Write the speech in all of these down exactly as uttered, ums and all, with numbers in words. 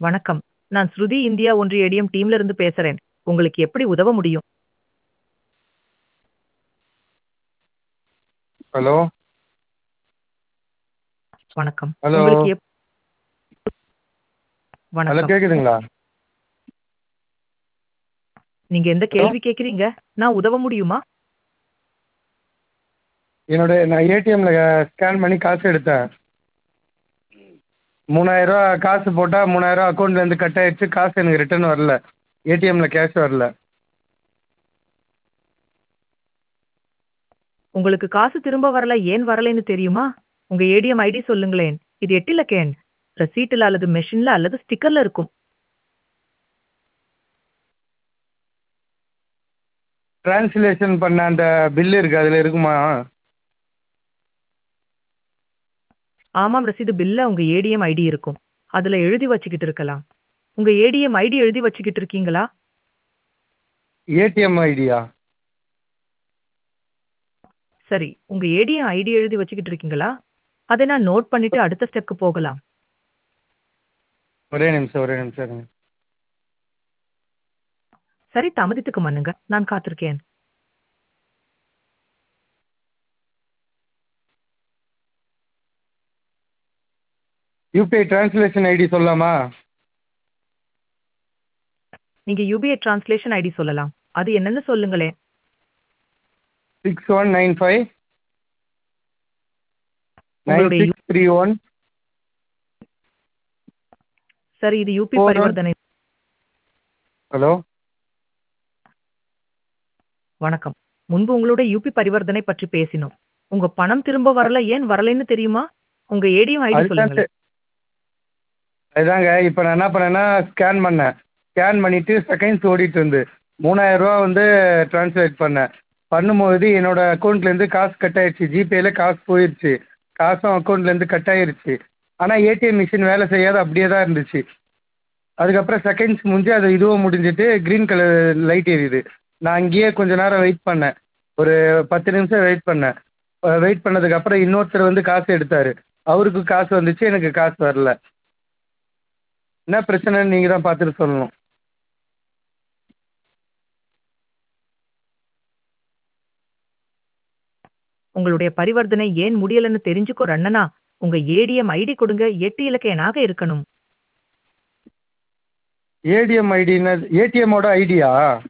வணக்கம். நான் ஸ்ருதி இந்தியா ஒன்றிய ஏடிஎம் டீம்ல இருந்து பேசுறேன். உங்களுக்கு எப்படி உதவ முடியும்? ஹலோ வணக்கம். ஹலோ உங்களுக்கு எப் ஹலோ வணக்கம். உ கேக்குதுங்களா? நீங்க எந்த ஹலோ கேள்வி கேட்கிறீங்க? நான் உதவ முடியுமா? என்னோட நான் ஏடிஎம்ல ஸ்கேன் பண்ணி காசு எடுத்தேன். மூணாயிரம் ரூபா காசு போட்டால் மூணாயிரம் ரூபா அக்கௌண்ட்லேருந்து கட் ஆயிடுச்சு. காசு எனக்கு ரிட்டர்ன் வரல. ஏடிஎம்ல கேஷ் வரல. உங்களுக்கு காசு திரும்ப வரல, ஏன் வரலைன்னு தெரியுமா? உங்க ஏடிஎம் ஐடி சொல்லுங்களேன். இது எட்டு இலக்க எண். ரசீட்டுல அல்லது மெஷின்ல அல்லது ஸ்டிக்கர்ல இருக்கும். டிரான்ஸ்லேஷன் பண்ண அந்த பில்லு இருக்குது, அதில் இருக்குமா? ஆமாம், ரசீது பில்ல உங்க ஏடிஎம் ஐடி இருக்கும். அதுல எழுதி வச்சுக்கிட்டு இருக்கலாம். உங்க ஏடிஎம் ஐடி எழுதி வச்சுக்கிட்டு இருக்கீங்களா? ஏடிஎம் ஐடியா? சரி, உங்க ஏடிஎம் ஐடி எழுதி வச்சுக்கிட்டு இருக்கீங்களா? அதை நான் நோட் பண்ணிட்டு அடுத்த ஸ்டெப்க்கு போகலாம். ஒரே நிமிஷம் ஒரே நிமிஷம் இருங்க. சரி, தாமதத்துக்கு மன்னுங்க. நான் காத்திருக்கேன். யூபிஐ டிரான்ஸ்லேஷன் ஐடி சொல்லலாமா? நீங்க யுபிஐ டிரான்ஸ்லேஷன் ஐடி சொல்லலாம். அது என்னன்னு சொல்லுங்களேன். Six one nine five nine உங்களுடைய யு சிக்ஸ் த்ரீ ஒன் சரி, இது யுபி ஃபோர் ஒன். பரிவர்த்தனை. ஹலோ வணக்கம். முன்பு உங்களுடைய யுபி பரிவர்த்தனை பற்றி பேசினோம். உங்க பணம் திரும்ப வரல, ஏன் வரலைன்னு தெரியுமா? உங்க ஏடிஎம் ஐடி அதுதான் சொல்லுங்களேன். தெ- அதுதாங்க இப்போ நான் என்ன பண்ணேன்னா ஸ்கேன் பண்ணேன். ஸ்கேன் பண்ணிவிட்டு செகண்ட்ஸ் ஓடிட்டு இருந்து மூணாயிரம் ரூபா வந்து ட்ரான்ஸ்லேட் பண்ணேன். பண்ணும்போது என்னோட அக்கௌண்ட்லேருந்து காசு கட் ஆயிடுச்சு. ஜிபேயில் காசு போயிடுச்சு. காசும் அக்கௌண்ட்லேருந்து கட் ஆயிருச்சு. ஆனால் ஏடிஎம் மிஷின் வேலை செய்யாத அப்படியே தான் இருந்துச்சு. அதுக்கப்புறம் செகண்ட்ஸ் முடிஞ்சு அது இதுவும் முடிஞ்சிட்டு க்ரீன் கலர் லைட் எரியுது. நான் அங்கேயே கொஞ்ச நேரம் வெயிட் பண்ணேன். ஒரு பத்து நிமிஷம் வெயிட் பண்ணேன். வெயிட் பண்ணதுக்கப்புறம் இன்னொருத்தர் வந்து காசு எடுத்தார். அவருக்கு காசு வந்துச்சு, எனக்கு காசு வரல. என்ன பிரச்சனைன்னு நீங்கள் தான் பார்த்துட்டு சொல்லணும். உங்களுடைய பரிவர்த்தனை ஏன் முடியலன்னு தெரிஞ்சுக்கோ ரண்ணனா. உங்க ஏடிஎம் ஐடி கொடுங்க. எட்டு இலக்க எண்ணாக இருக்கணும். ஏடிஎம் ஐடின்னா ஏடிஎம்மோட ஐடியா?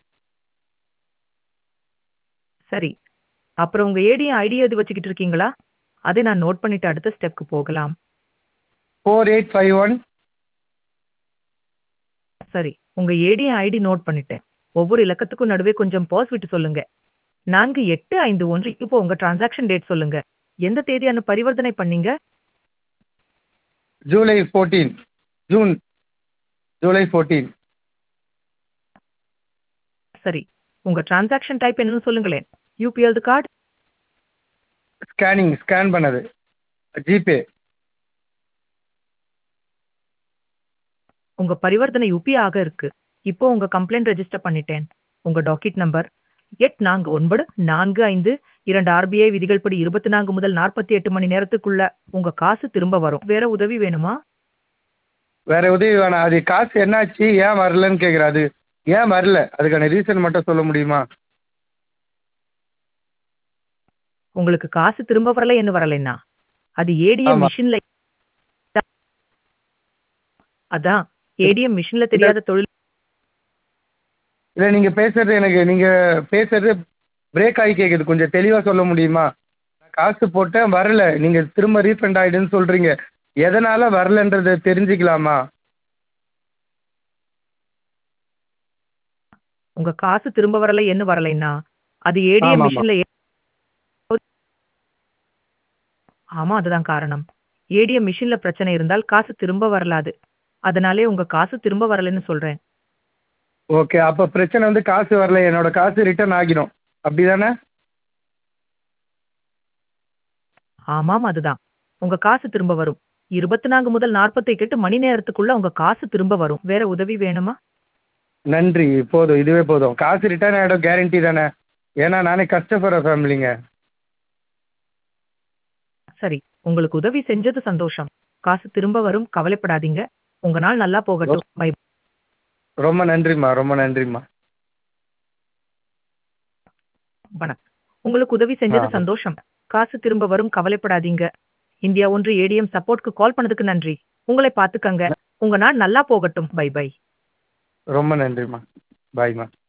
சரி. அப்புறம் உங்க ஏடிஎம் ஐடி எழுதி வச்சுக்கிட்டு இருக்கீங்களா? அதை நான் நோட் பண்ணிட்டு அடுத்த ஸ்டெப்க்கு போகலாம். Four eight five one. சரி, உங்க ஏடிஎம் ஐடி நோட் பண்ணிட்டேன். ஒவ்வொரு இலக்கத்துக்கும் நடுவே கொஞ்சம் பாஸ் விட்டு சொல்லுங்க. நான்கு எட்டு ஐந்து ஒன்று. இப்போ உங்க டிரான்சாக்ஷன் டேட் சொல்லுங்க. எந்த தேதியான பரிவர்த்தனை பண்ணீங்க? July fourteen. June July fourteen. சரி. உங்க டிரான்சாக்ஷன் டைப் என்னன்னு சொல்லுங்களேன். UPI card. ஸ்கேனிங் ஸ்கேன் பண்ணது. ஜிபே. உங்க பரிவர்த்தனை யுபிஐ ஆக இருக்கு. இப்போ உங்க கம்ப்ளைண்ட் ரெஜிஸ்டர் பண்ணிட்டேன். உங்க டாக்கெட் நம்பர் எட்டு நான்கு ஒன்பது நான்கு ஐந்து இரண்டு ஆர்பிஐ விதிகள் படி இருபத்தி நான்கு முதல் நாற்பத்தி எட்டு மணி நேரத்துக்குள்ள உங்க காசு திரும்ப வரும். வேற உதவி வேணுமா? வேற உதவி வேணாம். அது காசு என்னாச்சு, ஏன் வரலன்னு கேட்குறேன். அது ஏன் வரல, அதுக்கான ரீசன் மட்டும் சொல்ல முடியுமா? உங்களுக்கு காசு திரும்ப வரல என்ன வரலைன்னா அது ஏடிஎம் ஆமாம். மிஷின்ல. அதான் ஏடிஎம் மிஷின்ல இல்லை தெரியாத தொழில். இல்லை நீங்கள் பேசுறது எனக்கு நீங்கள் பேசுறது பிரேக் ஆகி கேட்குது. கொஞ்சம் தெளிவாக சொல்ல முடியுமா? நான் காசு போட்டேன் வரல, நீங்கள் திரும்ப ரீஃபண்ட் ஆகிடுன்னு சொல்கிறீங்க. எதனால் வரலன்றதை தெரிஞ்சுக்கலாமா? உங்க காசு திரும்ப வரல என்ன வரலைன்னா அது ஏடிஎம் ஆமாம் ஆமாம். மிஷின்ல. ஆமா, அதுதான் காரணம். ஏடிஎம் மிஷின்ல பிரச்சனை இருந்தால் காசு திரும்ப வரலாது. அதனாலே உங்க காசு திரும்ப வரலன்னு சொல்றேன். ஓகே, அப்போ பிரச்சனை வந்து காசு வரல, என்னோட காசு ரிட்டர்ன் ஆகிடும், அப்படி தானே? ஆமாம், அதுதான். உங்க காசு திரும்ப வரும். இருபத்தி நான்கு முதல் நாற்பத்தி எட்டு மணி நேரத்துக்குள்ள உங்க காசு திரும்ப வரும். வேற உதவி வேணுமா? நன்றி, போதும், இதுவே போதும். காசு ரிட்டர்ன் ஆகிடும் கேரண்டி தானே? ஏன்னா நானே கஷ்டப்படுற ஃபேமிலிங்க. சரி, உங்களுக்கு உதவி செஞ்சது சந்தோஷம். காசு திரும்ப வரும், கவலைப்படாதீங்க. உங்க நாள் நல்லா போகட்டும். பை. ரொம்ப நன்றிம்மா ரொம்ப நன்றிம்மா. வணக்கம். உங்களுக்கு உதவி ஆ செஞ்சது சந்தோஷம். காசு திரும்ப வரும், கவலைப்படாதீங்க. இந்தியா ஒன்று ஏடிஎம் சப்போர்ட்க்கு கால் பண்ணதுக்கு நன்றி. உங்களை பார்த்துக்கங்க. உங்க நாள் நல்லா போகட்டும். Bye bye. ரொம்ப நன்றிம்மா. பாய்ம்மா.